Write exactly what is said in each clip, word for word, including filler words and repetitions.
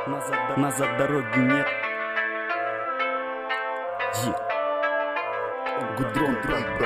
Назад, назад дороги нет. Е. Гудрон,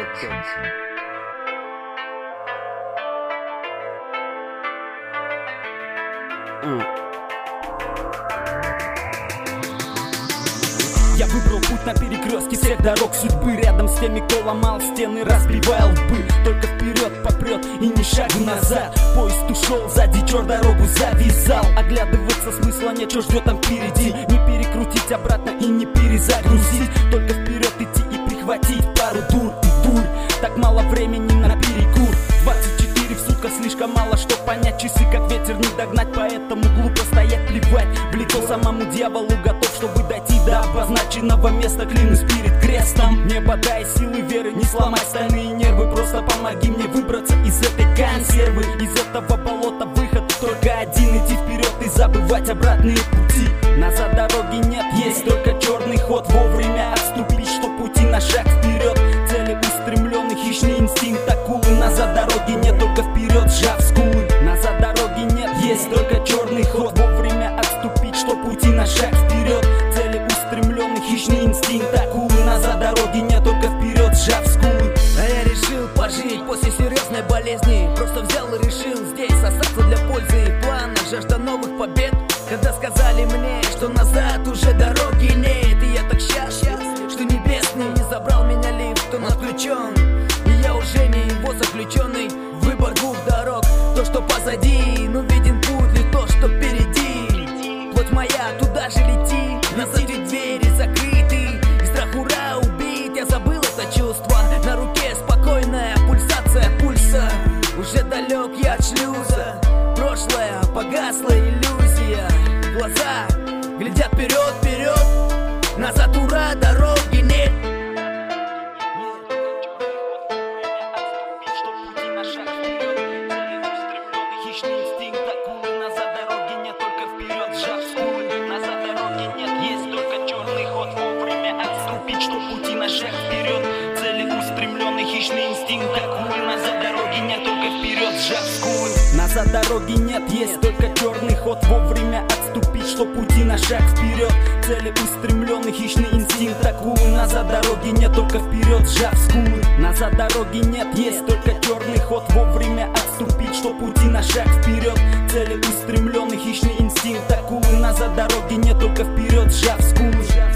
Я выбрал путь на перекрестке всех дорог судьбы. Рядом с теми, кто ломал стены, разбивал лбы. Только вперед попрет и ни шагу назад. Поезд ушел, сзади чёр дорогу завязал. Оглядываться смысла нет, что ждет там впереди. Не перекрутить обратно и не перезагрузить. Только вперед идти и прихватить пару дур и дурь. Так мало времени на перекур. двадцать четыре в сутках слишком мало, чтоб понять. Часы как ветер не догнать, поэтому глупо стоять плевать. В лицо самому дьяволу готов, чтобы дойти до обозначенного места. Клянусь перед крестом. Небо дай силы веры, не сломать стальные нервы. Просто помоги мне выбраться из этой консервы. Из этого болота выход только один. Идти вперед и забывать обратные пути. Назад дороги нет, есть только черный ход. Вовремя отступить, чтоб пути на шаг вперед. Цели устремленный хищный инстинкт акулы. Назад дороги нет, только вперед, сжав скулы. Назад дороги нет, есть только черный ход. Вовремя отступить, чтоб пути на шаг вперед. Цели устремленный хищный инстинкт акулы. Назад дороги нет, только вперед, сжав скулы. А я решил пожить после серьезной болезни. Просто взял и решил здесь остаться для пользы. И в планах жажда новых побед. Когда сказали мне, что назад уже дороги нет. И я так счастлив, что небесный не забрал меня лифт, он отключен. И я уже не его заключенный. Выбор двух дорог, то что позади, но виден путь ли то, что впереди. Плоть моя, туда же лети. Назад ведь двери закрыты. И страх ура убить, я забыл это чувство. На руке спокойная пульсация пульса. Уже далек я от шлюза. Прошлое погасла иллюзия. Глаза глядят вперед, вперед. Назад ура, дороги нет. Хищный инстинкт акулы. Назад дороги нет, только вперед, сжав скулы. Назад дороги нет, есть только черный ход. Вовремя отступить, чтоб пути на шаг вперед. Цели устремленный хищный инстинкт акулы. Назад дороги нет, только вперед, сжав скулы. Назад дороги нет, есть только черный ход. Вовремя отступить, чтоб пути на шаг вперед. Цели устремленный хищный инстинкт акулы. Назад дороги нет, только вперед, сжав скулы. Назад дороги нет, есть только черный ход. Вовремя отступить, чтоб пути на шаг вперед. Цели устремленный хищный инстинкт акулы. Назад дороги нет, только вперед, сжав скулы.